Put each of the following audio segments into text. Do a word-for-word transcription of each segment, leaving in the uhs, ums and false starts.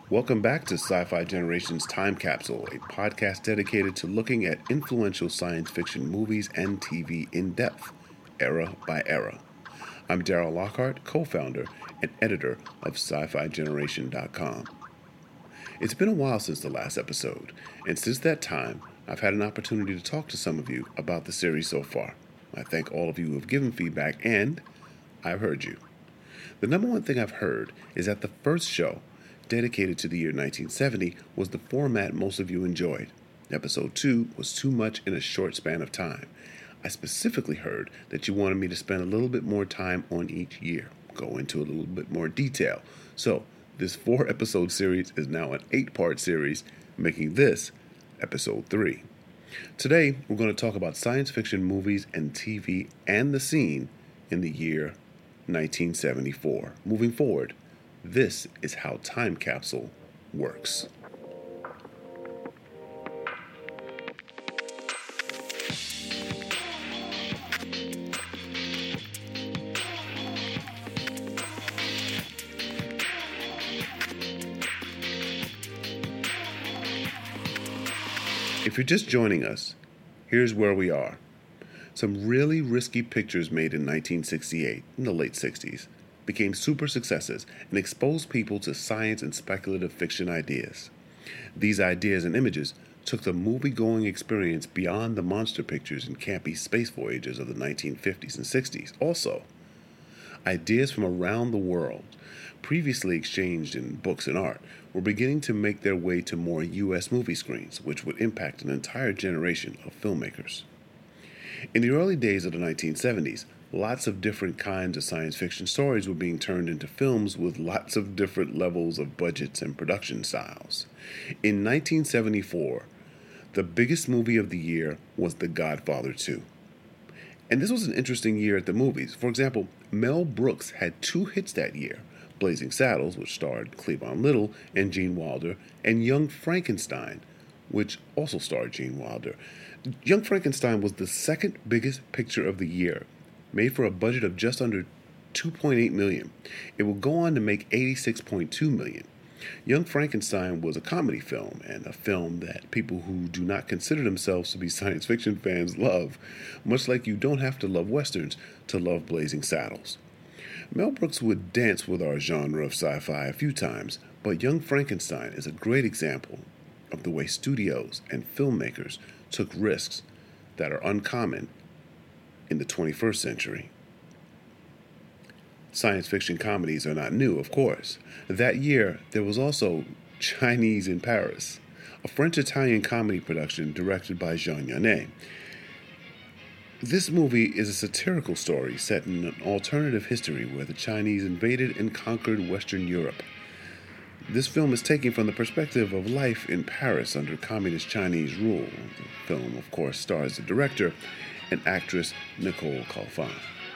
Welcome back to Sci-Fi Generation's Time Capsule, a podcast dedicated to looking at influential science fiction movies and T V in depth, era by era. I'm Daryl Lockhart, co-founder and editor of sci fi generation dot com. It's been a while since the last episode, and since that time, I've had an opportunity to talk to some of you about the series so far. I thank all of you who have given feedback, and I've heard you. The number one thing I've heard is that the first show, dedicated to the year nineteen seventy, was the format most of you enjoyed. Episode two was too much in a short span of time. I specifically heard that you wanted me to spend a little bit more time on each year, go into a little bit more detail. So, this four-episode series is now an eight-part series, making this episode three. Today, we're going to talk about science fiction movies and T V and the scene in the year nineteen seventy-four. Moving forward, this is how Time Capsule works. If you're just joining us, here's where we are. Some really risky pictures made in nineteen sixty-eight, in the late sixties, became super successes and exposed people to science and speculative fiction ideas. These ideas and images took the movie-going experience beyond the monster pictures and campy space voyages of the nineteen fifties and sixties. Also, ideas from around the world, previously exchanged in books and art, were beginning to make their way to more U S movie screens, which would impact an entire generation of filmmakers. In the early days of the nineteen seventies, lots of different kinds of science fiction stories were being turned into films with lots of different levels of budgets and production styles. In nineteen seventy-four, the biggest movie of the year was The Godfather two. And this was an interesting year at the movies. For example, Mel Brooks had two hits that year: Blazing Saddles, which starred Cleavon Little and Gene Wilder, and Young Frankenstein, which also starred Gene Wilder. Young Frankenstein was the second biggest picture of the year, made for a budget of just under two point eight million dollars. It will go on to make eighty-six point two million dollars. Young Frankenstein was a comedy film, and a film that people who do not consider themselves to be science fiction fans love, much like you don't have to love westerns to love Blazing Saddles. Mel Brooks would dance with our genre of sci-fi a few times, but Young Frankenstein is a great example of the way studios and filmmakers took risks that are uncommon in the twenty-first century. Science fiction comedies are not new, of course. That year, there was also Chinese in Paris, a French-Italian comedy production directed by Jean Genet. This movie is a satirical story set in an alternative history where the Chinese invaded and conquered Western Europe. This film is taken from the perspective of life in Paris under communist Chinese rule. The film, of course, stars the director and actress Nicole Khalfan.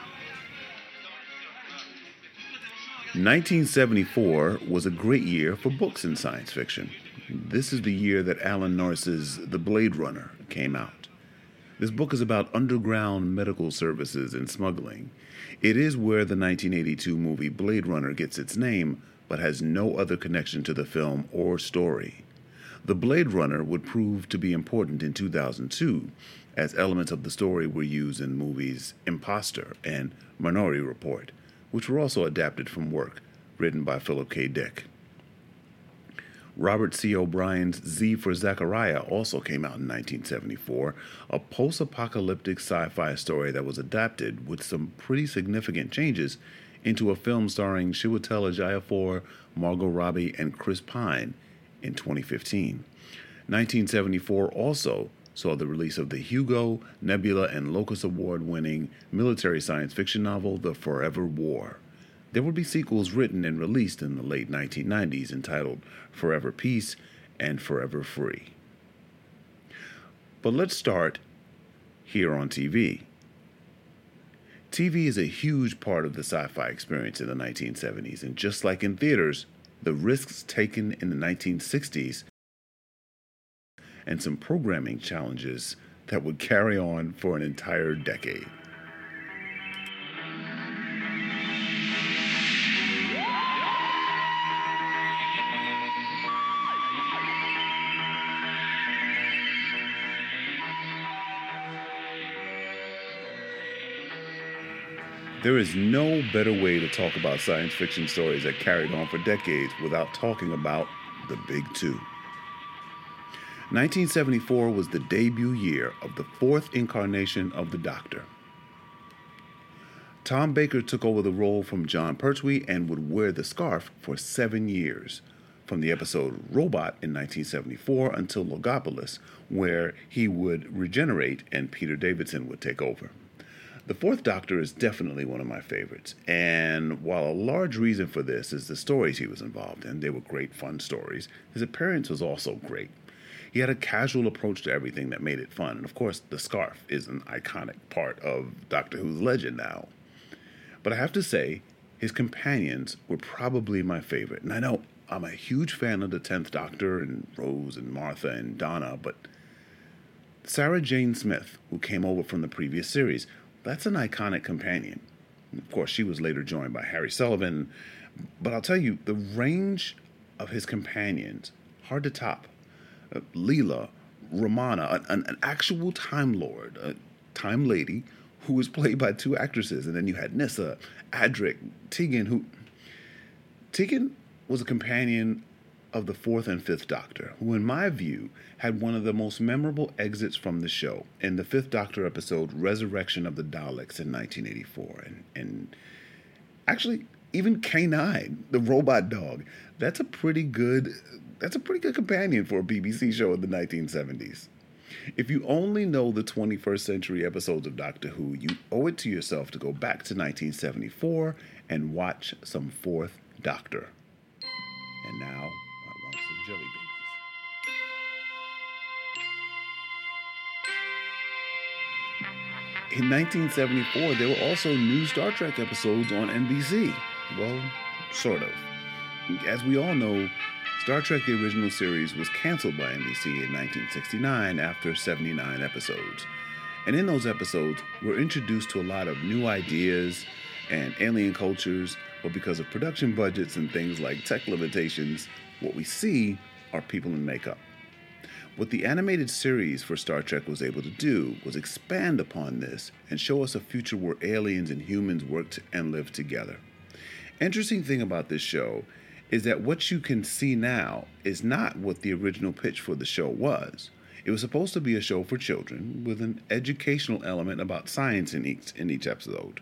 nineteen seventy-four was a great year for books in science fiction. This is the year that Alan Norris's The Blade Runner came out. This book is about underground medical services and smuggling. It is where the nineteen eighty-two movie Blade Runner gets its name, but has no other connection to the film or story. The Blade Runner would prove to be important in two thousand two, as elements of the story were used in movies Imposter and Minority Report, which were also adapted from work written by Philip K. Dick. Robert C. O'Brien's Z for Zachariah also came out in nineteen seventy-four, a post-apocalyptic sci-fi story that was adapted with some pretty significant changes into a film starring Chiwetel Ejiofor, Margot Robbie, and Chris Pine in twenty fifteen. nineteen seventy-four also saw the release of the Hugo, Nebula, and Locus Award-winning military science fiction novel The Forever War. There would be sequels written and released in the late nineteen nineties entitled Forever Peace and Forever Free. But let's start here on T V. T V is a huge part of the sci-fi experience in the nineteen seventies, and just like in theaters, the risks taken in the nineteen sixties and some programming challenges that would carry on for an entire decade. There is no better way to talk about science fiction stories that carried on for decades without talking about the Big Two. nineteen seventy-four was the debut year of the fourth incarnation of the Doctor. Tom Baker took over the role from John Pertwee and would wear the scarf for seven years, from the episode Robot in nineteen seventy-four until Logopolis, where he would regenerate and Peter Davidson would take over. The Fourth Doctor is definitely one of my favorites, and while a large reason for this is the stories he was involved in, they were great fun stories, his appearance was also great. He had a casual approach to everything that made it fun, and of course the scarf is an iconic part of Doctor Who's legend now. But I have to say, his companions were probably my favorite, and I know I'm a huge fan of the Tenth Doctor and Rose and Martha and Donna, but Sarah Jane Smith, who came over from the previous series, that's an iconic companion. Of course, she was later joined by Harry Sullivan, but I'll tell you, the range of his companions, hard to top. Uh, Leela, Romana, an, an actual Time Lord, a Time Lady, who was played by two actresses, and then you had Nyssa, Adric, Tegan, who... Tegan was a companion of the Fourth and Fifth Doctor, who in my view had one of the most memorable exits from the show in the Fifth Doctor episode Resurrection of the Daleks in nineteen eighty-four. And, and actually, even K nine, the robot dog, that's a pretty good that's a pretty good companion for a B B C show in the nineteen seventies. If you only know the twenty-first century episodes of Doctor Who, you owe it to yourself to go back to nineteen seventy-four and watch some Fourth Doctor. And now, I want some jelly babies. In nineteen seventy-four, there were also new Star Trek episodes on N B C. Well, sort of. As we all know, Star Trek The Original Series was canceled by N B C in nineteen sixty-nine after seventy-nine episodes. And in those episodes, we're introduced to a lot of new ideas and alien cultures, but because of production budgets and things like tech limitations, what we see are people in makeup. What the animated series for Star Trek was able to do was expand upon this and show us a future where aliens and humans worked and lived together. Interesting thing about this show is that what you can see now is not what the original pitch for the show was. It was supposed to be a show for children with an educational element about science in each, in each episode.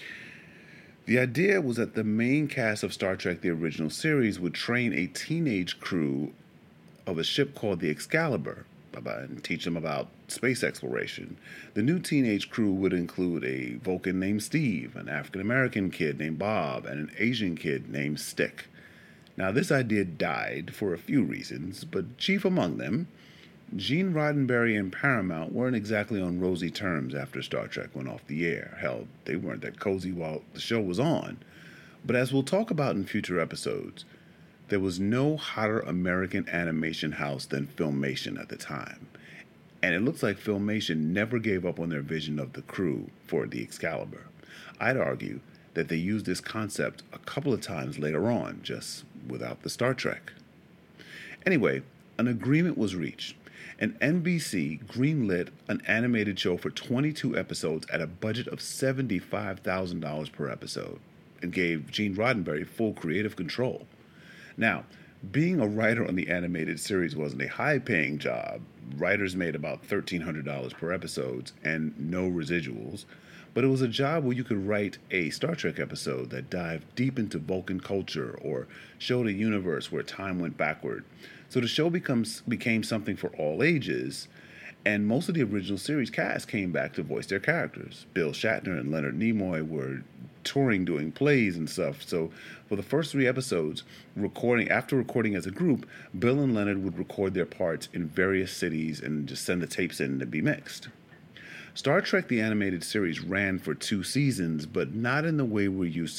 The idea was that the main cast of Star Trek The Original Series would train a teenage crew of a ship called the Excalibur and teach them about space exploration. The new teenage crew would include a Vulcan named Steve, an African-American kid named Bob, and an Asian kid named Stick. Now, this idea died for a few reasons, but chief among them, Gene Roddenberry and Paramount weren't exactly on rosy terms after Star Trek went off the air. Hell, they weren't that cozy while the show was on. But as we'll talk about in future episodes, there was no hotter American animation house than Filmation at the time. And it looks like Filmation never gave up on their vision of the crew for the Excalibur. I'd argue that they used this concept a couple of times later on, just without the Star Trek. Anyway, an agreement was reached, and N B C greenlit an animated show for twenty-two episodes at a budget of seventy-five thousand dollars per episode, and gave Gene Roddenberry full creative control. Now, being a writer on the animated series wasn't a high-paying job. Writers made about thirteen hundred dollars per episode and no residuals, but it was a job where you could write a Star Trek episode that dived deep into Vulcan culture or showed a universe where time went backward. So the show becomes became something for all ages, and most of the original series cast came back to voice their characters. Bill Shatner and Leonard Nimoy were touring doing plays and stuff. So for the first three episodes, recording after recording as a group, Bill and Leonard would record their parts in various cities and just send the tapes in to be mixed. Star Trek the Animated Series ran for two seasons, but not in the way we're used to them.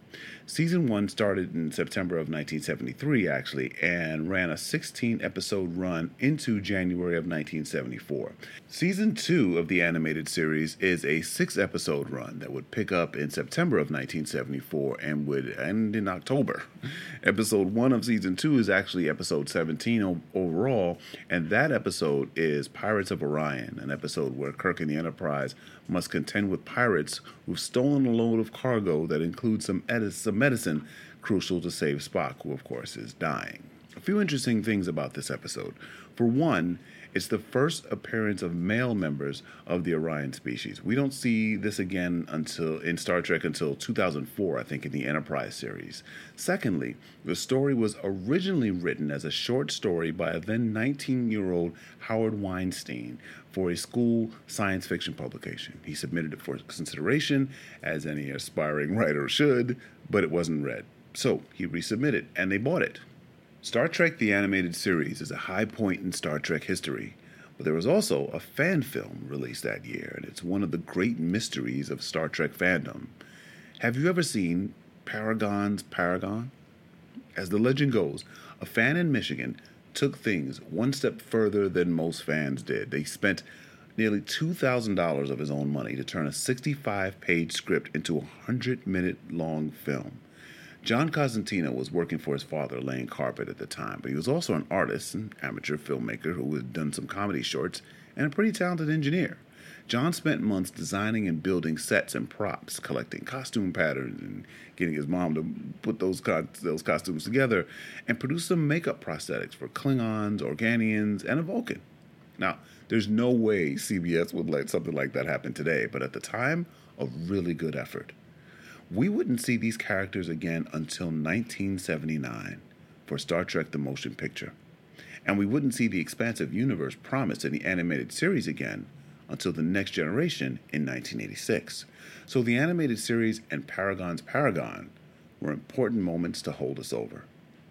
Season one started in September of nineteen seventy-three, actually, and ran a sixteen-episode run into January of nineteen seventy-four. Season two of the animated series is a six-episode run that would pick up in September of nineteen seventy-four and would end in October. Episode one of Season two is actually episode seventeen o- overall, and that episode is Pirates of Orion, an episode where Kirk and the Enterprise must contend with pirates who've stolen a load of cargo that includes some, edis- some medicine crucial to save Spock, who of course is dying. A few interesting things about this episode. For one, it's the first appearance of male members of the Orion species. We don't see this again until in Star Trek until two thousand four, I think, in the Enterprise series. Secondly, the story was originally written as a short story by a then nineteen-year-old Howard Weinstein for a school science fiction publication. He submitted it for consideration, as any aspiring writer should, but it wasn't read. So he resubmitted, and they bought it. Star Trek the Animated Series is a high point in Star Trek history, but there was also a fan film released that year, and it's one of the great mysteries of Star Trek fandom. Have you ever seen Paragon's Paragon? As the legend goes, a fan in Michigan took things one step further than most fans did. They spent nearly two thousand dollars of his own money to turn a sixty-five page script into a one hundred minute long film. John Cosentino was working for his father laying carpet at the time, but he was also an artist, an amateur filmmaker who had done some comedy shorts, and a pretty talented engineer. John spent months designing and building sets and props, collecting costume patterns, and getting his mom to put those co- those costumes together, and produce some makeup prosthetics for Klingons, Organians, and a Vulcan. Now, there's no way C B S would let something like that happen today, but at the time, a really good effort. We wouldn't see these characters again until nineteen seventy-nine for Star Trek the Motion Picture. And we wouldn't see the expansive universe promised in the animated series again until The Next Generation in nineteen eighty-six. So the animated series and Paragon's Paragon were important moments to hold us over.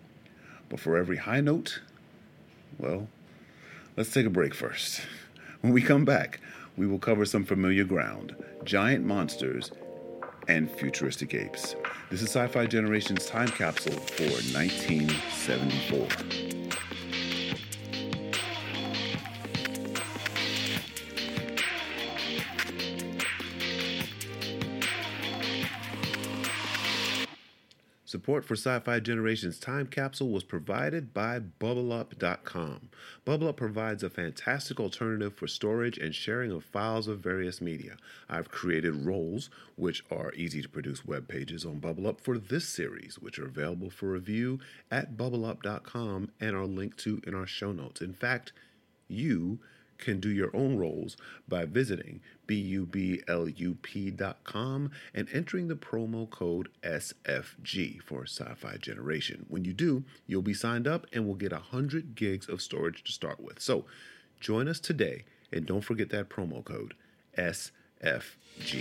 But for every high note, well, let's take a break first. When we come back, we will cover some familiar ground, giant monsters, and futuristic apes. This is Sci-Fi Generation's time capsule for nineteen seventy-four. Support for Sci-Fi Generation's time capsule was provided by Bubble Up dot com. Bubble Up provides a fantastic alternative for storage and sharing of files of various media. I've created roles, which are easy to produce web pages on Bubble Up for this series, which are available for review at Bubble Up dot com and are linked to in our show notes. In fact, you can do your own roles by visiting bublup dot com and entering the promo code S F G for Sci-Fi Generation. When you do, you'll be signed up and will get one hundred gigs of storage to start with. So join us today, and don't forget that promo code S F G.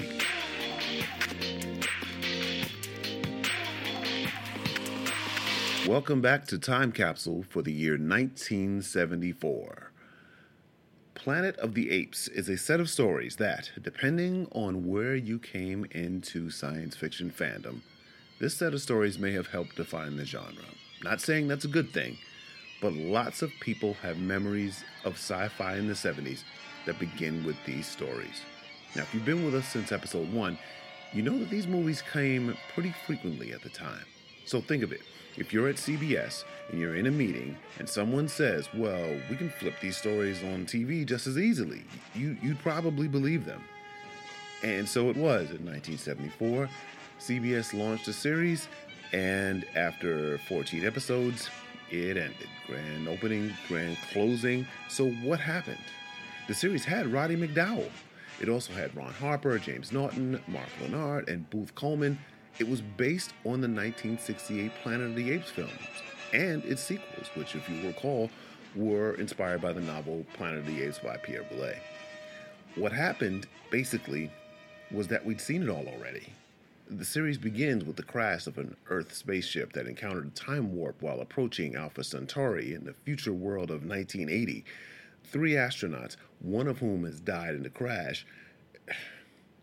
Welcome back to Time Capsule for the year nineteen seventy-four. Planet of the Apes is a set of stories that, depending on where you came into science fiction fandom, this set of stories may have helped define the genre. Not saying that's a good thing, but lots of people have memories of sci-fi in the seventies that begin with these stories. Now, if you've been with us since episode one, you know that these movies came pretty frequently at the time. So think of it. If you're at C B S and you're in a meeting and someone says, well, we can flip these stories on T V just as easily, you, you'd probably believe them. And so it was. In nineteen seventy-four, C B S launched a series, and after fourteen episodes, it ended. Grand opening, grand closing. So what happened? The series had Roddy McDowall. It also had Ron Harper, James Naughton, Mark Lenard, and Booth Coleman. It was based on the nineteen sixty-eight Planet of the Apes films and its sequels, which, if you recall, were inspired by the novel Planet of the Apes by Pierre Boulet. What happened, basically, was that we'd seen it all already. The series begins with the crash of an Earth spaceship that encountered a time warp while approaching Alpha Centauri in the future world of nineteen eighty. Three astronauts, one of whom has died in the crash,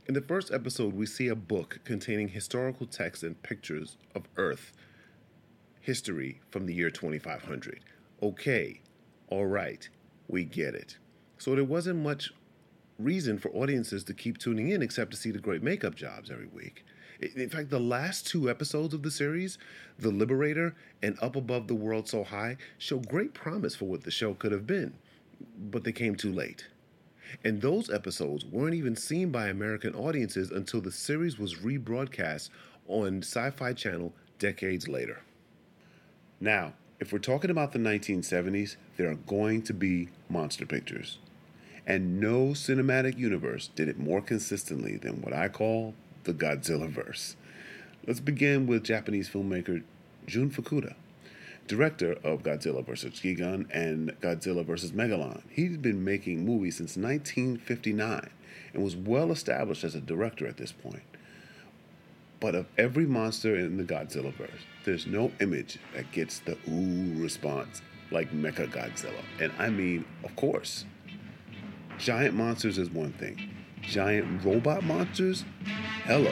In the first episode, we see a book containing historical texts and pictures of Earth history from the year twenty-five hundred. Okay, all right, we get it. So there wasn't much reason for audiences to keep tuning in except to see the great makeup jobs every week. In fact, the last two episodes of the series, The Liberator and Up Above the World So High, show great promise for what the show could have been, but they came too late. And those episodes weren't even seen by American audiences until the series was rebroadcast on Sci-Fi Channel decades later. Now, if we're talking about the nineteen seventies, there are going to be monster pictures. And no cinematic universe did it more consistently than what I call the Godzilla-verse. Let's begin with Japanese filmmaker Jun Fukuda, director of Godzilla versus. Gigan and Godzilla versus. Megalon. He's been making movies since nineteen fifty-nine and was well established as a director at this point. But of every monster in the Godzilla-verse, there's no image that gets the ooh response like Mechagodzilla. And I mean, of course. Giant monsters is one thing. Giant robot monsters? Hello.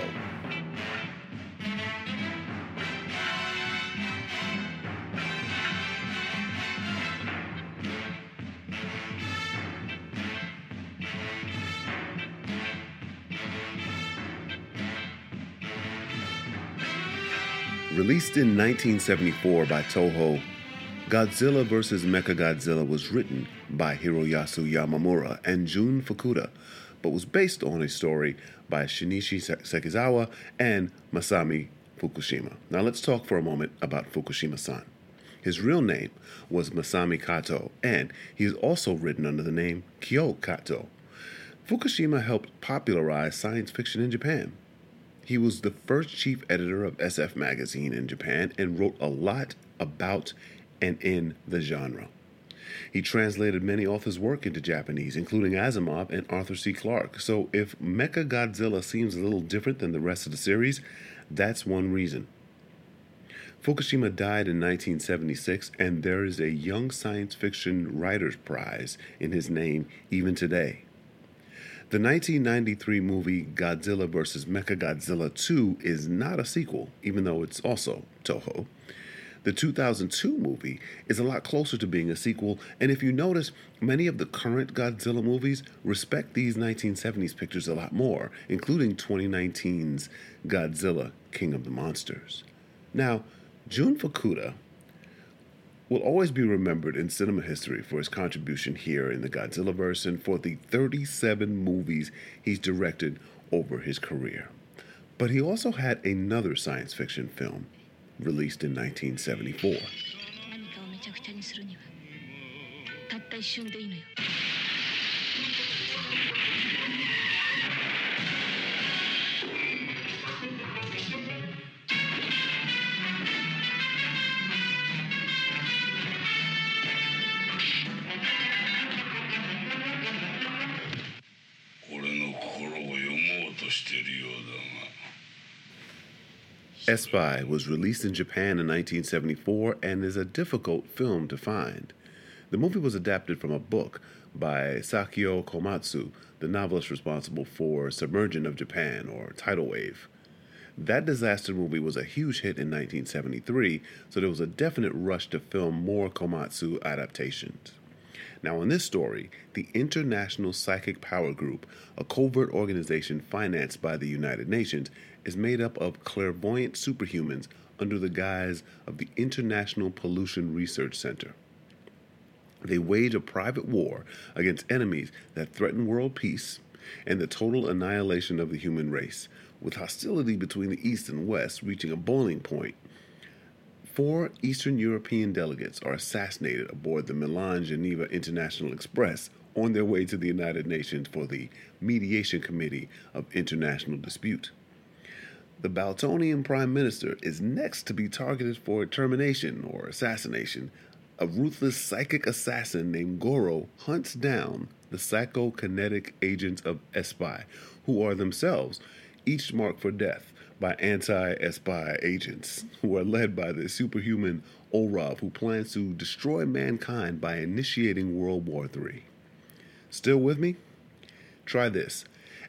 Released in nineteen seventy-four by Toho, Godzilla versus. Mechagodzilla was written by Hiroyasu Yamamura and Jun Fukuda, but was based on a story by Shinichi Sekizawa and Masami Fukushima. Now let's talk for a moment about Fukushima-san. His real name was Masami Kato, and he is also written under the name Kyo Kato. Fukushima helped popularize science fiction in Japan. He was the first chief editor of S F Magazine in Japan and wrote a lot about and in the genre. He translated many authors' work into Japanese, including Asimov and Arthur C. Clarke. So if Mechagodzilla seems a little different than the rest of the series, that's one reason. Fukushima died in nineteen seventy-six, and there is a Young Science Fiction Writers' Prize in his name even today. The nineteen ninety-three movie Godzilla versus. Mechagodzilla two is not a sequel, even though it's also Toho. The two thousand two movie is a lot closer to being a sequel, and if you notice, many of the current Godzilla movies respect these nineteen seventies pictures a lot more, including twenty nineteen's Godzilla King of the Monsters. Now, Jun Fukuda will always be remembered in cinema history for his contribution here in the Godzilla-verse and for the thirty-seven movies he's directed over his career. But he also had another science fiction film released in nineteen seventy-four. Espy was released in Japan in nineteen seventy-four and is a difficult film to find. The movie was adapted from a book by Sakio Komatsu, the novelist responsible for Submersion of Japan, or Tidal Wave. That disaster movie was a huge hit in nineteen seventy-three, so there was a definite rush to film more Komatsu adaptations. Now, in this story, the International Psychic Power Group, a covert organization financed by the United Nations, is made up of clairvoyant superhumans under the guise of the International Pollution Research Center. They wage a private war against enemies that threaten world peace and the total annihilation of the human race, with hostility between the East and West reaching a boiling point. Four Eastern European delegates are assassinated aboard the Milan Geneva International Express on their way to the United Nations for the Mediation Committee of International Dispute. The Baltonian Prime Minister is next to be targeted for termination or assassination. A ruthless psychic assassin named Goro hunts down the psychokinetic agents of Espy, who are themselves each marked for death by anti-Espy agents, who are led by the superhuman Orov, who plans to destroy mankind by initiating World War Three. Still with me? Try this.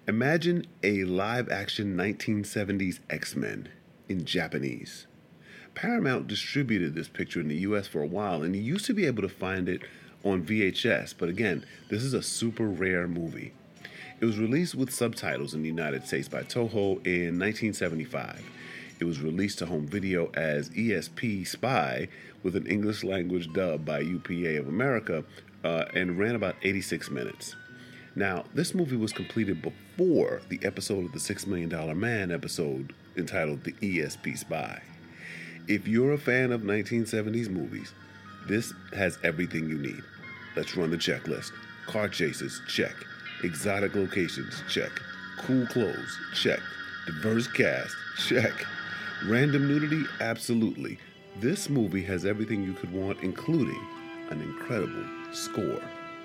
Imagine a live-action nineteen seventies X-Men in Japanese. Paramount distributed this picture in the U S for a while, and you used to be able to find it on V H S, but again, this is a super rare movie. It was released with subtitles in the United States by Toho in nineteen seventy-five. It was released to home video as E S P Spy with an English language dub by U P A of America uh, and ran about eighty-six minutes. Now, this movie was completed before the episode of the Six Million Dollar Man episode entitled The E S P Spy. If you're a fan of nineteen seventies movies, this has everything you need. Let's run the checklist. Car chases, check. Exotic locations, check. Cool clothes, check. Diverse cast, check. Random nudity, absolutely. This movie has everything you could want, including an incredible score.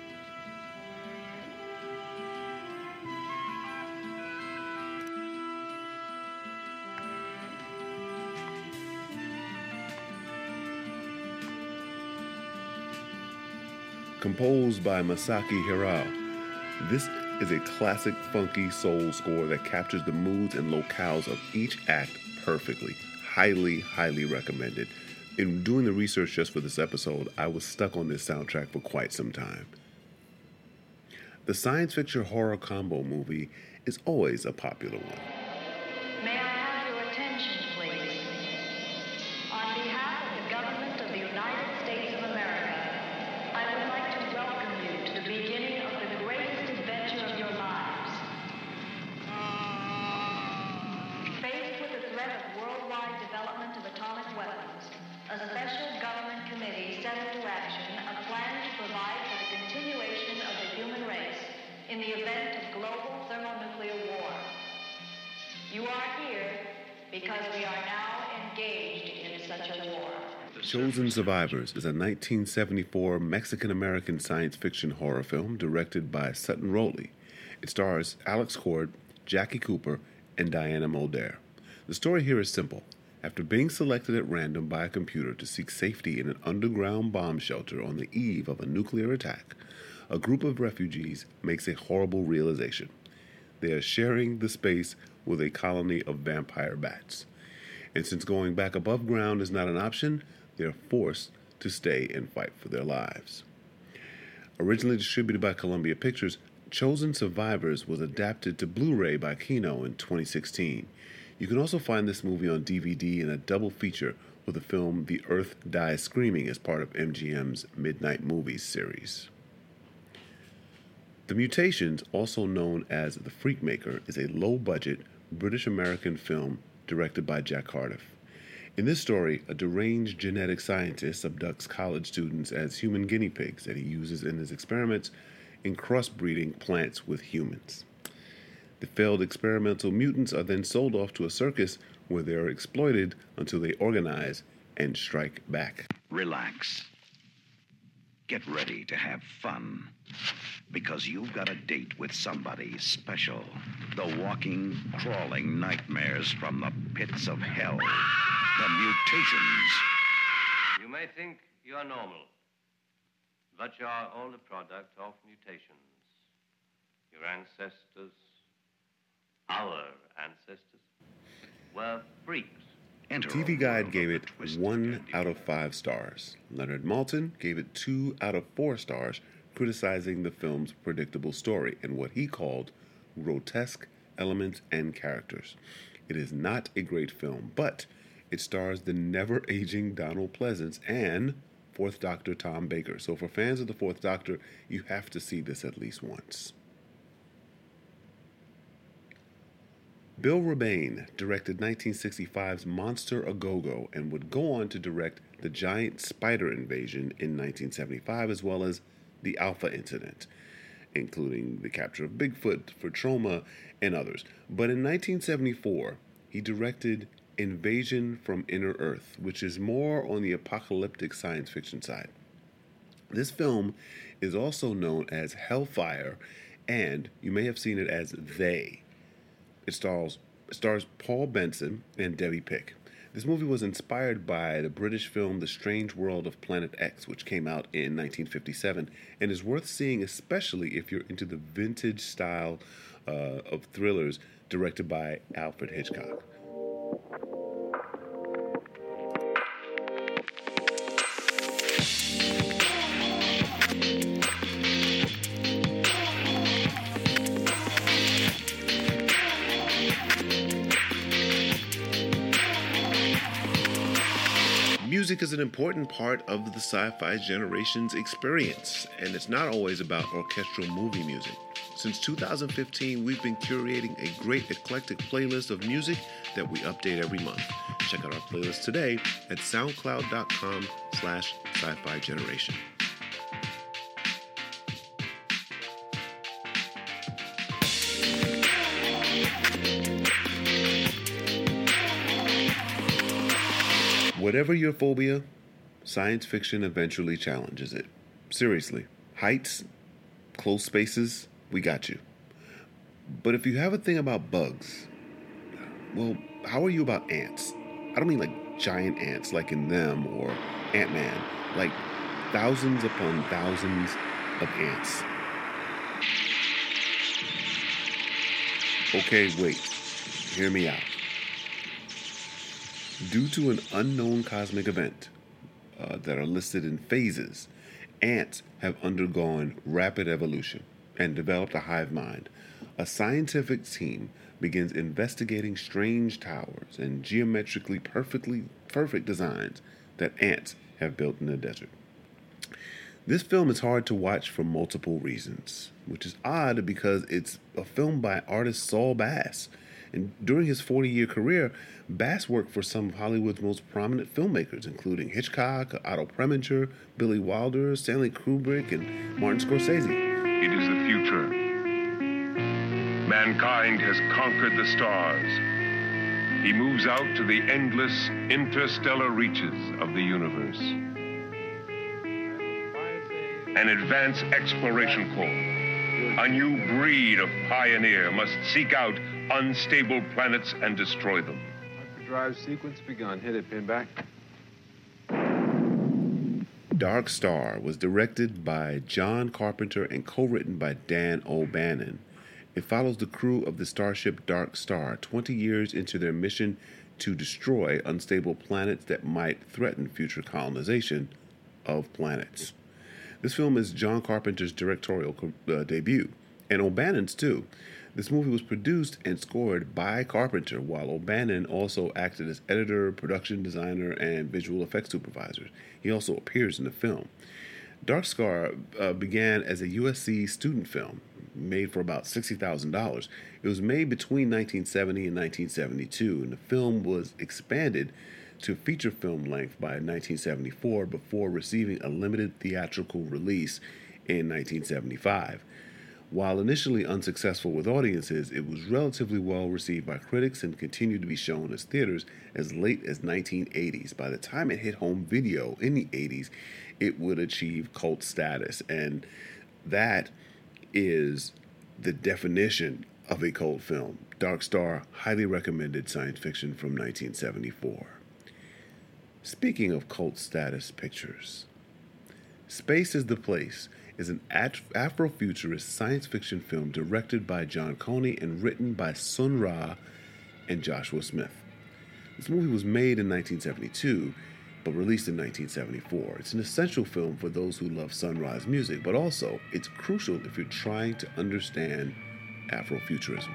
Composed by Masaki Hirao, this is a classic funky soul score that captures the moods and locales of each act perfectly. Highly, highly recommended. In doing the research just for this episode, I was stuck on this soundtrack for quite some time. The science fiction horror combo movie is always a popular one. May I have your attention, please? On behalf of the government of the United States of America, I would like to welcome you to the beginning of the greatest adventure of your lives. Faced with the threat of worldwide development of atomic weapons, a special government committee set into action a plan to provide for the continuation of the human race in the event of global thermonuclear war. You are here because we are now engaged in such a war. Chosen Survivors is a nineteen seventy-four Mexican-American science fiction horror film directed by Sutton Rowley. It stars Alex Cord, Jackie Cooper, and Diana Muldaur. The story here is simple. After being selected at random by a computer to seek safety in an underground bomb shelter on the eve of a nuclear attack, a group of refugees makes a horrible realization. They are sharing the space with a colony of vampire bats. And since going back above ground is not an option, they are forced to stay and fight for their lives. Originally distributed by Columbia Pictures, Chosen Survivors was adapted to Blu-ray by Kino in twenty sixteen. You can also find this movie on D V D in a double feature with the film The Earth Dies Screaming as part of M G M's Midnight Movies series. The Mutations, also known as The Freakmaker, is a low-budget British-American film directed by Jack Cardiff. In this story, a deranged genetic scientist abducts college students as human guinea pigs that he uses in his experiments in crossbreeding plants with humans. The failed experimental mutants are then sold off to a circus where they are exploited until they organize and strike back. Relax. Get ready to have fun, because you've got a date with somebody special. The walking, crawling nightmares from the pits of hell. The Mutations. You may think you are normal, but you are all the product of mutations. Your ancestors, our ancestors, were freaks. T V Guide gave it one out of five stars. Leonard Maltin gave it two out of four stars, criticizing the film's predictable story and what he called grotesque elements and characters. It is not a great film, but it stars the never-aging Donald Pleasence and Fourth Doctor Tom Baker. So for fans of the Fourth Doctor, you have to see this at least once. Bill Rebane directed nineteen sixty-five's Monster A Go-Go and would go on to direct The Giant Spider Invasion in nineteen seventy-five, as well as The Alpha Incident, including the capture of Bigfoot for Troma and others. But in nineteen seventy-four, he directed Invasion from Inner Earth, which is more on the apocalyptic science fiction side. This film is also known as Hellfire, and you may have seen it as They. It stars, it stars Paul Benson and Debbie Pick. This movie was inspired by the British film The Strange World of Planet X, which came out in nineteen fifty-seven, and is worth seeing especially if you're into the vintage style uh, of thrillers directed by Alfred Hitchcock. Music is an important part of the sci-fi generation's experience, and it's not always about orchestral movie music. Since two thousand fifteen, we've been curating a great eclectic playlist of music that we update every month. Check out our playlist today at soundcloud.com slash sci-fi generation. Whatever your phobia, science fiction eventually challenges it. Seriously, heights, close spaces, we got you. But if you have a thing about bugs, well, how are you about ants? I don't mean like giant ants like in Them or Ant-Man, like thousands upon thousands of ants. Okay, wait, hear me out. Due to an unknown cosmic event uh, that are listed in phases, ants have undergone rapid evolution and developed a hive mind. A scientific team begins investigating strange towers and geometrically perfectly perfect designs that ants have built in the desert. This film is hard to watch for multiple reasons, which is odd because it's a film by artist Saul Bass. And during his forty-year career, Bass worked for some of Hollywood's most prominent filmmakers, including Hitchcock, Otto Preminger, Billy Wilder, Stanley Kubrick, and Martin Scorsese. It is the future. Mankind has conquered the stars. He moves out to the endless interstellar reaches of the universe. An advanced exploration corps, a new breed of pioneer, must seek out unstable planets and destroy them. Drive sequence begun. Hit it, Pinback. Dark Star was directed by John Carpenter and co-written by Dan O'Bannon. It follows the crew of the starship Dark Star twenty years into their mission to destroy unstable planets that might threaten future colonization of planets. This film is John Carpenter's directorial uh, debut, and O'Bannon's too. This movie was produced and scored by Carpenter, while O'Bannon also acted as editor, production designer, and visual effects supervisor. He also appears in the film. Dark Star uh, began as a U S C student film, made for about sixty thousand dollars. It was made between nineteen seventy and nineteen seventy-two, and the film was expanded to feature film length by nineteen seventy-four before receiving a limited theatrical release in nineteen seventy-five. While initially unsuccessful with audiences, it was relatively well received by critics and continued to be shown as theaters as late as nineteen eighties. By the time it hit home video in the eighties, it would achieve cult status, and that is the definition of a cult film. Dark Star, highly recommended science fiction from nineteen seventy-four. Speaking of cult status pictures, Space is the Place is an Afrofuturist science fiction film directed by John Coney and written by Sun Ra and Joshua Smith. This movie was made in nineteen seventy-two, but released in nineteen seventy-four. It's an essential film for those who love Sun Ra's music, but also it's crucial if you're trying to understand Afrofuturism.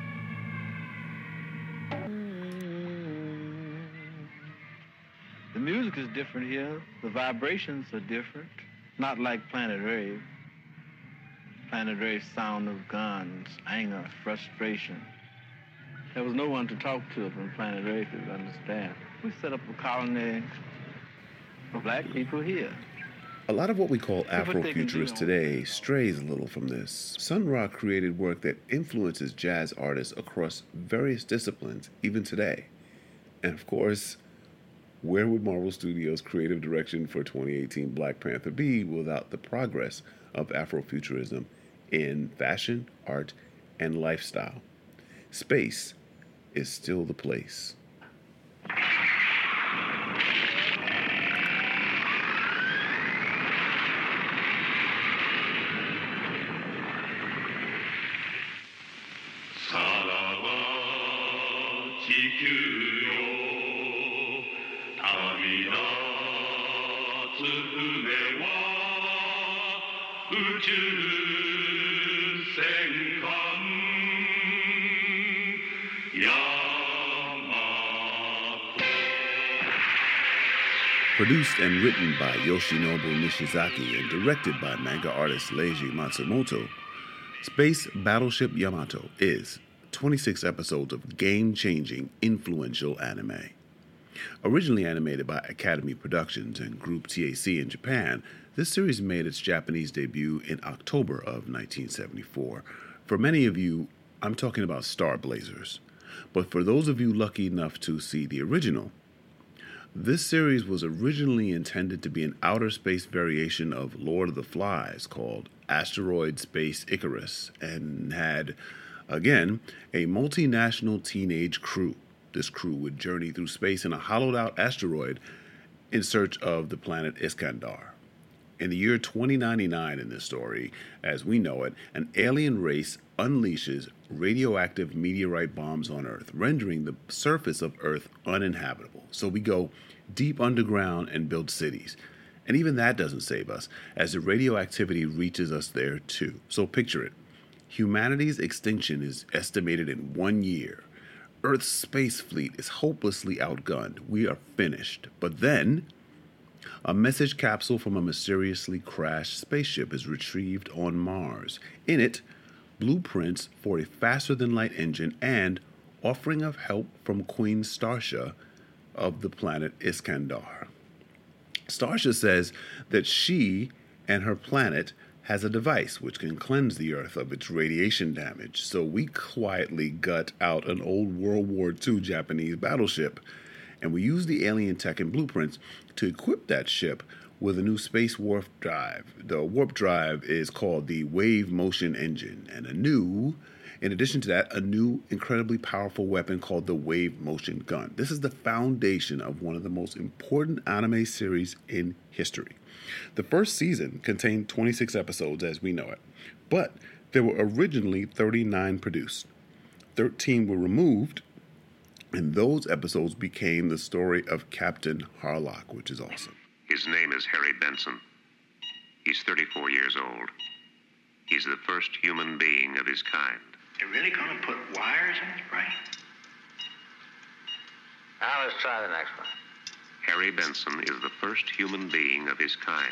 The music is different here. The vibrations are different. Not like Planet Rave. Planet Rave's sound of guns, anger, frustration. There was no one to talk to from Planet Rave to understand. We set up a colony for black people here. A lot of what we call Afrofuturists today strays a little from this. Sun Ra created work that influences jazz artists across various disciplines, even today. And of course, where would Marvel Studios' creative direction for twenty eighteen Black Panther be without the progress of Afrofuturism in fashion, art, and lifestyle? Space is still the place. Produced and written by Yoshinobu Nishizaki and directed by manga artist Leiji Matsumoto, Space Battleship Yamato is twenty-six episodes of game-changing, influential anime. Originally animated by Academy Productions and Group T A C in Japan, this series made its Japanese debut in October of nineteen seventy-four. For many of you, I'm talking about Star Blazers. But for those of you lucky enough to see the original, this series was originally intended to be an outer space variation of Lord of the Flies called Asteroid Space Icarus and had, again, a multinational teenage crew. This crew would journey through space in a hollowed-out asteroid in search of the planet Iskandar. In the year twenty ninety-nine in this story, as we know it, an alien race unleashes radioactive meteorite bombs on Earth, rendering the surface of Earth uninhabitable. So we go deep underground and build cities. And even that doesn't save us, as the radioactivity reaches us there too. So picture it. Humanity's extinction is estimated in one year. Earth's space fleet is hopelessly outgunned. We are finished. But then, a message capsule from a mysteriously crashed spaceship is retrieved on Mars. In it, blueprints for a faster-than-light engine and offering of help from Queen Starsha of the planet Iskandar. Starsha says that she and her planet has a device which can cleanse the Earth of its radiation damage. So we quietly gut out an old World War Two Japanese battleship, and we use the alien tech and blueprints to equip that ship with a new space warp drive. The warp drive is called the Wave Motion Engine, and a new, in addition to that, a new incredibly powerful weapon called the Wave Motion Gun. This is the foundation of one of the most important anime series in history. The first season contained twenty-six episodes as we know it, but there were originally thirty-nine produced. thirteen were removed, and those episodes became the story of Captain Harlock, which is awesome. His name is Harry Benson. He's thirty-four years old. He's the first human being of his kind. They're really gonna put wires in his brain? Now let's try the next one. Harry Benson is the first human being of his kind.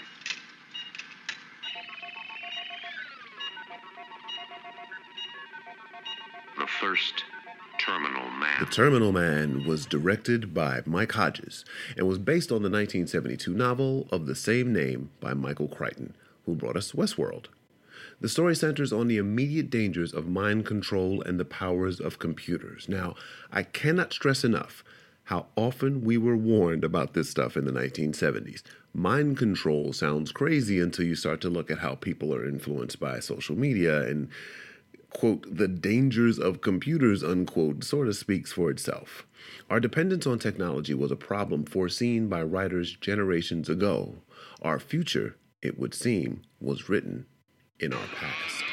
The first Terminal Man. The Terminal Man was directed by Mike Hodges and was based on the nineteen seventy-two novel of the same name by Michael Crichton, who brought us Westworld. The story centers on the immediate dangers of mind control and the powers of computers. Now, I cannot stress enough how often we were warned about this stuff in the nineteen seventies. Mind control sounds crazy until you start to look at how people are influenced by social media and, quote, the dangers of computers, unquote, sort of speaks for itself. Our dependence on technology was a problem foreseen by writers generations ago. Our future, it would seem, was written in our past.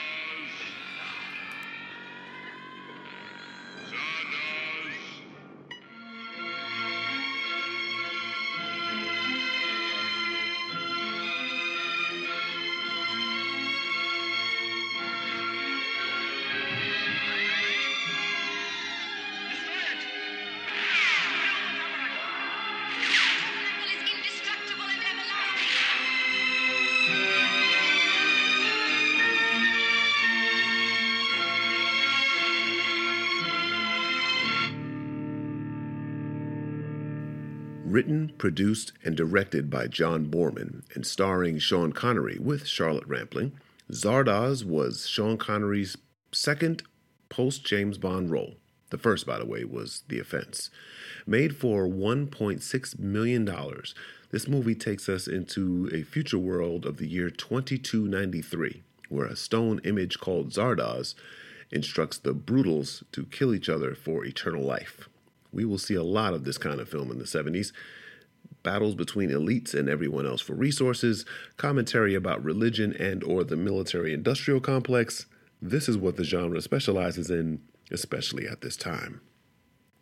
Written, produced, and directed by John Borman, and starring Sean Connery with Charlotte Rampling, Zardoz was Sean Connery's second post-James Bond role. The first, by the way, was The Offense. Made for one point six million dollars, this movie takes us into a future world of the year twenty-two ninety-three, where a stone image called Zardoz instructs the Brutals to kill each other for eternal life. We will see a lot of this kind of film in the seventies. Battles between elites and everyone else for resources, commentary about religion and or the military-industrial complex. This is what the genre specializes in, especially at this time.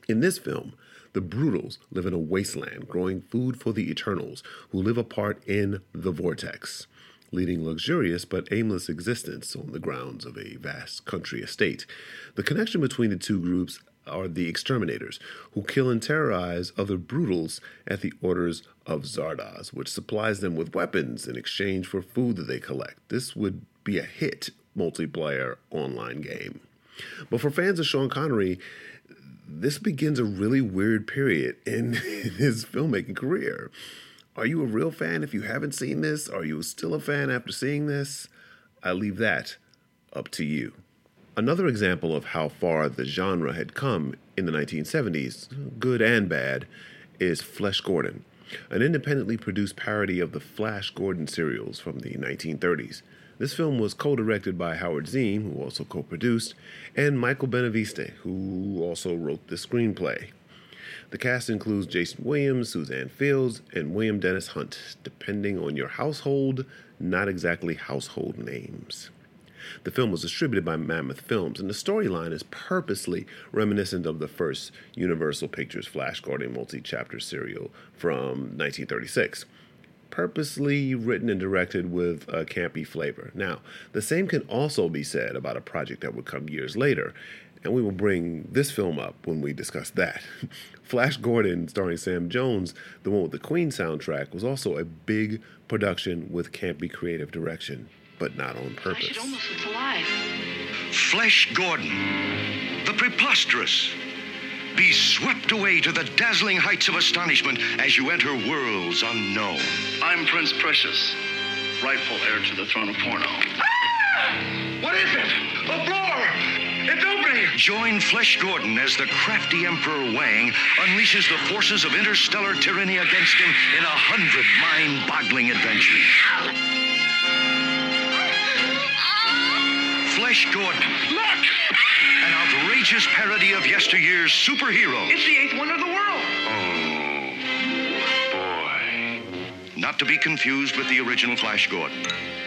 In this film, the Brutals live in a wasteland growing food for the Eternals, who live apart in the Vortex, leading luxurious but aimless existence on the grounds of a vast country estate. The connection between the two groups are the Exterminators, who kill and terrorize other Brutals at the orders of Zardoz, which supplies them with weapons in exchange for food that they collect. This would be a hit multiplayer online game. But for fans of Sean Connery, this begins a really weird period in his filmmaking career. Are you a real fan if you haven't seen this? Are you still a fan after seeing this? I leave that up to you. Another example of how far the genre had come in the nineteen seventies, good and bad, is Flesh Gordon, an independently produced parody of the Flash Gordon serials from the nineteen thirties. This film was co-directed by Howard Zinn, who also co-produced, and Michael Benaviste, who also wrote the screenplay. The cast includes Jason Williams, Suzanne Fields, and William Dennis Hunt, depending on your household, not exactly household names. The film was distributed by Mammoth Films, and the storyline is purposely reminiscent of the first Universal Pictures Flash Gordon multi-chapter serial from nineteen thirty-six. Purposely written and directed with a campy flavor. Now, the same can also be said about a project that would come years later, and we will bring this film up when we discuss that. Flash Gordon, starring Sam Jones, the one with the Queen soundtrack, was also a big production with campy creative direction, but not on purpose. Flash, it almost looks alive. Flesh Gordon, the preposterous. Be swept away to the dazzling heights of astonishment as you enter worlds unknown. I'm Prince Precious, rightful heir to the throne of porno. Ah! What is it? The floor! It's opening! Join Flesh Gordon as the crafty Emperor Wang unleashes the forces of interstellar tyranny against him in a hundred mind-boggling adventures. Flesh Gordon. Look! An outrageous parody of yesteryear's superheroes. It's the eighth wonder of the world. Oh, boy. Not to be confused with the original Flash Gordon.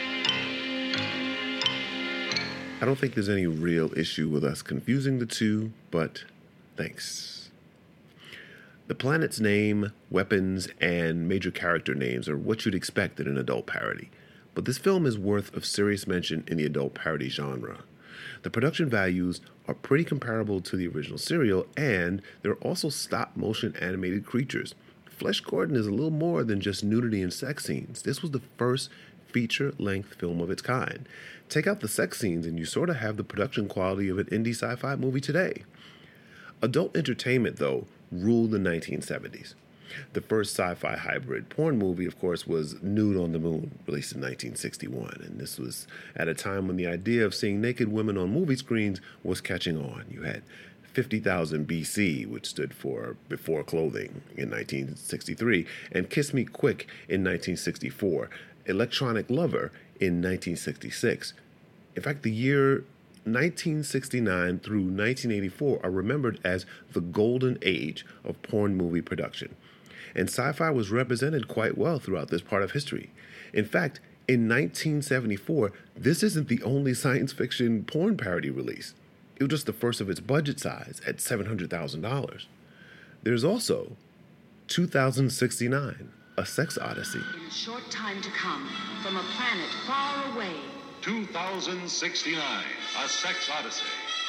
I don't think there's any real issue with us confusing the two, but thanks. The planet's name, weapons, and major character names are what you'd expect in an adult parody, but this film is worth of serious mention in the adult parody genre. The production values are pretty comparable to the original serial, and there are also stop-motion animated creatures. Flesh Gordon is a little more than just nudity and sex scenes. This was the first feature-length film of its kind. Take out the sex scenes and you sort of have the production quality of an indie sci-fi movie today. Adult entertainment, though, ruled the nineteen seventies. The first sci-fi hybrid porn movie, of course, was Nude on the Moon, released in nineteen sixty-one. And this was at a time when the idea of seeing naked women on movie screens was catching on. You had fifty thousand B C, which stood for Before Clothing, in nineteen sixty-three, and Kiss Me Quick in nineteen sixty-four, Electronic Lover in nineteen sixty-six. In fact, the year nineteen sixty-nine through nineteen eighty-four are remembered as the golden age of porn movie production. And sci-fi was represented quite well throughout this part of history. In fact, in nineteen seventy-four, this isn't the only science fiction porn parody release. It was just the first of its budget size at seven hundred thousand dollars. There's also two thousand sixty-nine, A Sex Odyssey. In a short time to come, from a planet far away. two thousand sixty-nine, A Sex Odyssey.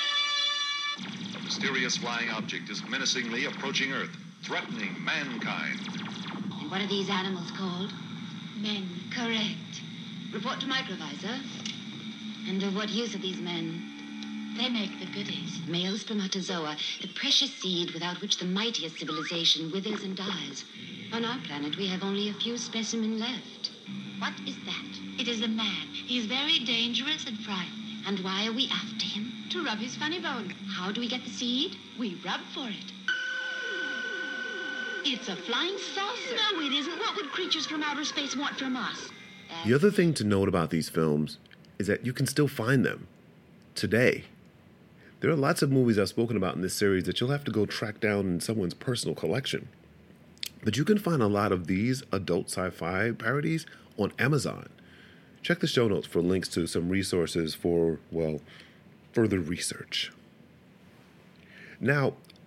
A mysterious flying object is menacingly approaching Earth, threatening mankind. And what are these animals called? Men. Correct. Report to microvisor. And of what use are these men? They make the goodies. Male spermatozoa, the precious seed without which the mightiest civilization withers and dies. On our planet, we have only a few specimens left. What is that? It is a man. He is very dangerous and frightening. And why are we after him? To rub his funny bone. How do we get the seed? We rub for it. It's a flying saucer. No, it isn't. What would creatures from outer space want from us? Uh, the other thing to note about these films is that you can still find them today. There are lots of movies I've spoken about in this series that you'll have to go track down in someone's personal collection. But you can find a lot of these adult sci-fi parodies on Amazon. Check the show notes for links to some resources for, well, further research. Now,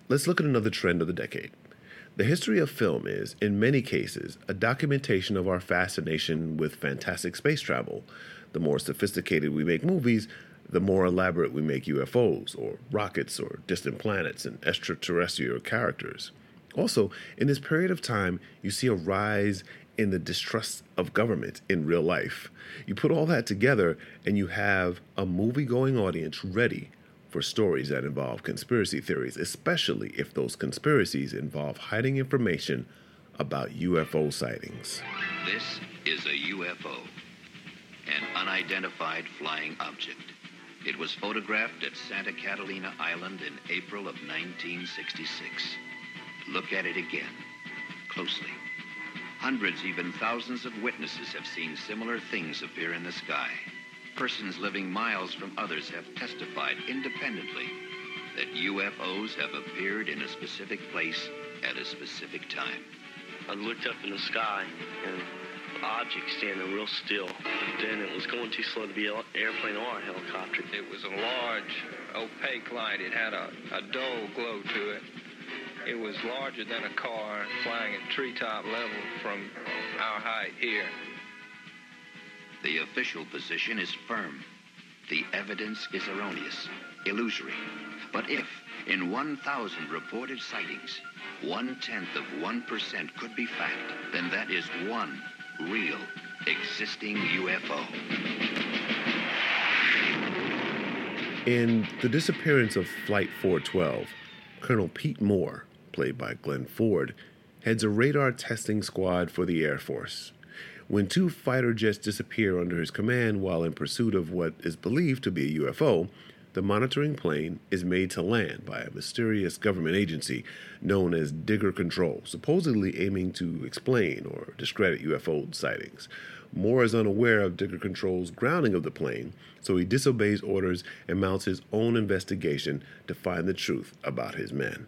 let's look at another trend of the decade. The history of film is, in many cases, a documentation of our fascination with fantastic space travel. The more sophisticated we make movies, the more elaborate we make U F Os, or rockets, or distant planets, and extraterrestrial characters. Also, in this period of time, you see a rise in the distrust of government in real life. You put all that together, and you have a movie-going audience ready for stories that involve conspiracy theories, especially if those conspiracies involve hiding information about U F O sightings. This is a U F O, an unidentified flying object. It was photographed at Santa Catalina Island in April of nineteen sixty-six. Look at it again, closely. Hundreds, even thousands of witnesses have seen similar things appear in the sky. Persons living miles from others have testified independently that U F Os have appeared in a specific place at a specific time. I looked up in the sky, and the object standing real still. Then it was going too slow to be an airplane or a helicopter. It was a large, opaque light. It had a, a dull glow to it. It was larger than a car, flying at treetop level from our height here. The official position is firm. The evidence is erroneous, illusory. But if, in one thousand reported sightings, one-tenth of one percent could be fact, then that is one real, existing U F O. In The Disappearance of Flight four twelve, Colonel Pete Moore, played by Glenn Ford, heads a radar testing squad for the Air Force. When two fighter jets disappear under his command while in pursuit of what is believed to be a U F O, the monitoring plane is made to land by a mysterious government agency known as Digger Control, supposedly aiming to explain or discredit U F O sightings. Moore is unaware of Digger Control's grounding of the plane, so he disobeys orders and mounts his own investigation to find the truth about his men.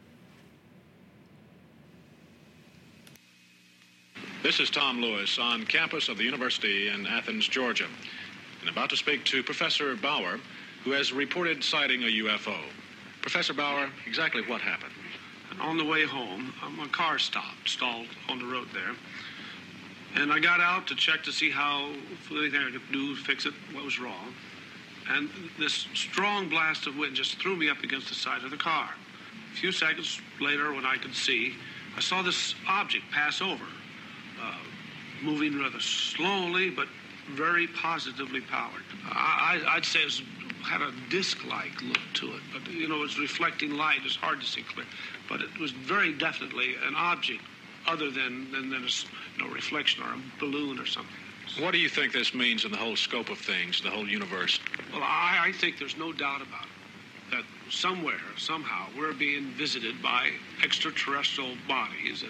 This is Tom Lewis on campus of the University in Athens, Georgia, and about to speak to Professor Bauer, who has reported sighting a U F O. Professor Bauer, exactly what happened? And on the way home, uh, my car stopped, stalled on the road there. And I got out to check to see how, if anything I could do to fix it, what was wrong. And this strong blast of wind just threw me up against the side of the car. A few seconds later, when I could see, I saw this object pass over. Uh, moving rather slowly, but very positively powered. I, I'd say it was, had a disc-like look to it, but, you know, it's reflecting light. It's hard to see clear, but it was very definitely an object other than, than, than a you know, reflection or a balloon or something. What do you think this means in the whole scope of things, the whole universe? Well, I, I think there's no doubt about it, that somewhere, somehow, we're being visited by extraterrestrial bodies that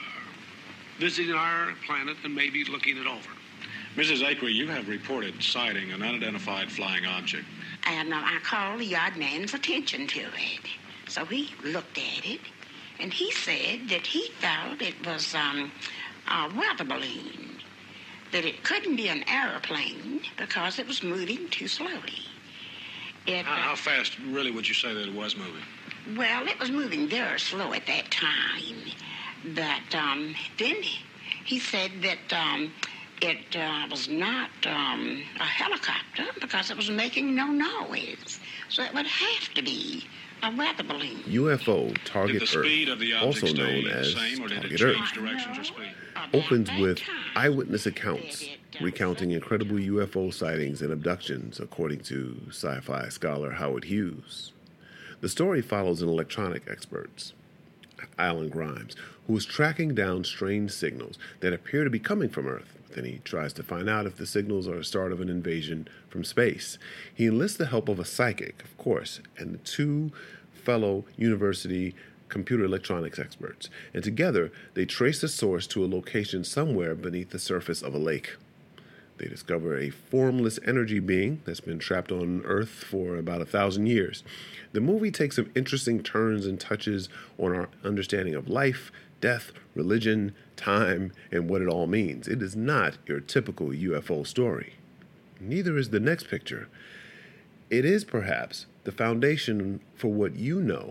visiting our planet and maybe looking it over. Missus Acree, you have reported sighting an unidentified flying object. And uh, I called the yard man's attention to it. So he looked at it, and he said that he felt it was um, a weather balloon, that it couldn't be an airplane because it was moving too slowly. It, how, uh, how fast, really, would you say that it was moving? Well, it was moving very slow at that time. But um, then he said that um, it uh, was not um, a helicopter because it was making no noise. So it would have to be a weather balloon. U F O Target Did the speed Earth, of the object also stay known the as same, or did Target it change Earth, directions or speed? opens with eyewitness accounts recounting incredible U F O sightings and abductions, according to sci-fi scholar Howard Hughes. The story follows an electronic expert, Alan Grimes, who is tracking down strange signals that appear to be coming from Earth. Then he tries to find out if the signals are a start of an invasion from space. He enlists the help of a psychic, of course, and the two fellow university computer electronics experts, and together they trace the source to a location somewhere beneath the surface of a lake. They discover a formless energy being that's been trapped on Earth for about a thousand years. The movie takes some interesting turns and touches on our understanding of life, death, religion, time, and what it all means. It is not your typical U F O story. Neither is the next picture. It is perhaps the foundation for what you know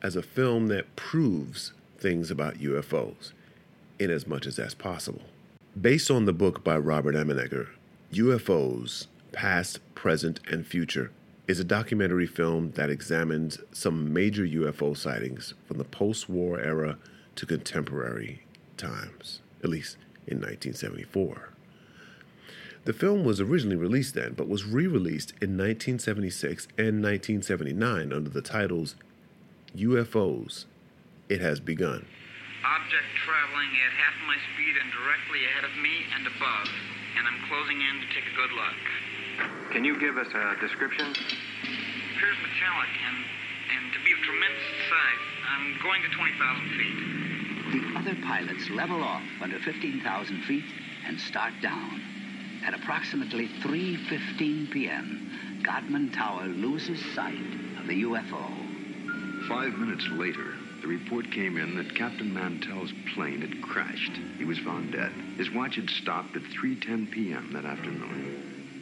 as a film that proves things about U F Os, in as much as that's possible. Based on the book by Robert Emenegger, U F Os, Past, Present, and Future is a documentary film that examines some major U F O sightings from the post-war era to contemporary times, at least in nineteen seventy-four. The film was originally released then, but was re-released in nineteen seventy-six and nineteen seventy-nine under the titles U F Os, It Has Begun. Object traveling at half my speed and directly ahead of me and above, and I'm closing in to take a good look. Can you give us a description? Appears metallic and, and to be of tremendous size. I'm going to twenty thousand feet. The other pilots level off under fifteen thousand feet and start down. At approximately three fifteen p.m., Godman Tower loses sight of the U F O. Five minutes later, the report came in that Captain Mantell's plane had crashed. He was found dead. His watch had stopped at three ten p.m. that afternoon.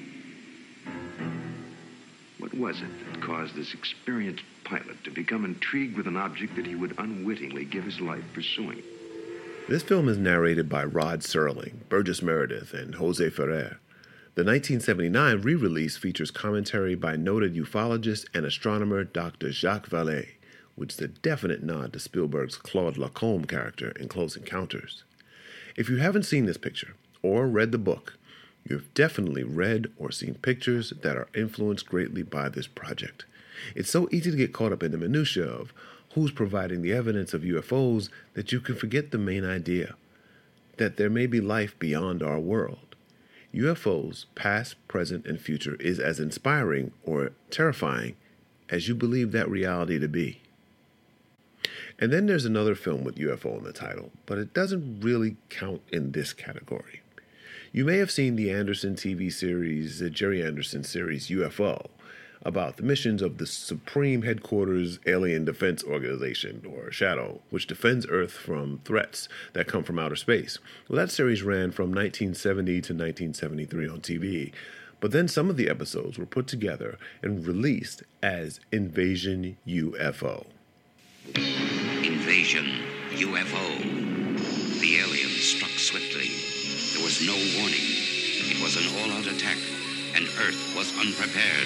What was it that caused this experienced pilot to become intrigued with an object that he would unwittingly give his life pursuing? This film is narrated by Rod Serling, Burgess Meredith, and Jose Ferrer. The nineteen seventy-nine re-release features commentary by noted ufologist and astronomer Doctor Jacques Vallée, which is a definite nod to Spielberg's Claude Lacombe character in Close Encounters. If you haven't seen this picture or read the book, you've definitely read or seen pictures that are influenced greatly by this project. It's so easy to get caught up in the minutiae of who's providing the evidence of U F Os that you can forget the main idea, that there may be life beyond our world. U F Os, past, present, and future, is as inspiring or terrifying as you believe that reality to be. And then there's another film with U F O in the title, but it doesn't really count in this category. You may have seen the Anderson T V series, the Jerry Anderson series U F O, about the missions of the Supreme Headquarters Alien Defense Organization, or SHADO, which defends Earth from threats that come from outer space. Well, that series ran from nineteen seventy to nineteen seventy-three on T V, but then some of the episodes were put together and released as Invasion U F O. Invasion U F O. The aliens struck swiftly. There was no warning. It was an all-out attack, and Earth was unprepared.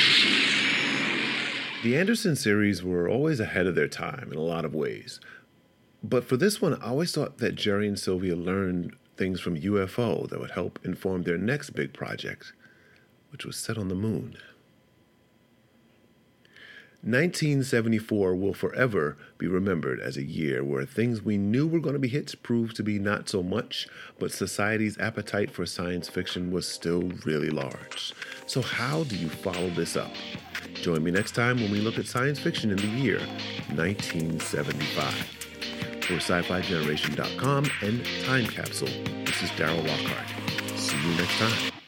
The Anderson series were always ahead of their time in a lot of ways. But for this one, I always thought that Jerry and Sylvia learned things from U F O that would help inform their next big project, which was set on the moon. nineteen seventy-four will forever be remembered as a year where things we knew were going to be hits proved to be not so much, but society's appetite for science fiction was still really large. So how do you follow this up? Join me next time when we look at science fiction in the year nineteen seventy-five. For sci fi generation dot com and Time Capsule, this is Darrell Lockhart. See you next time.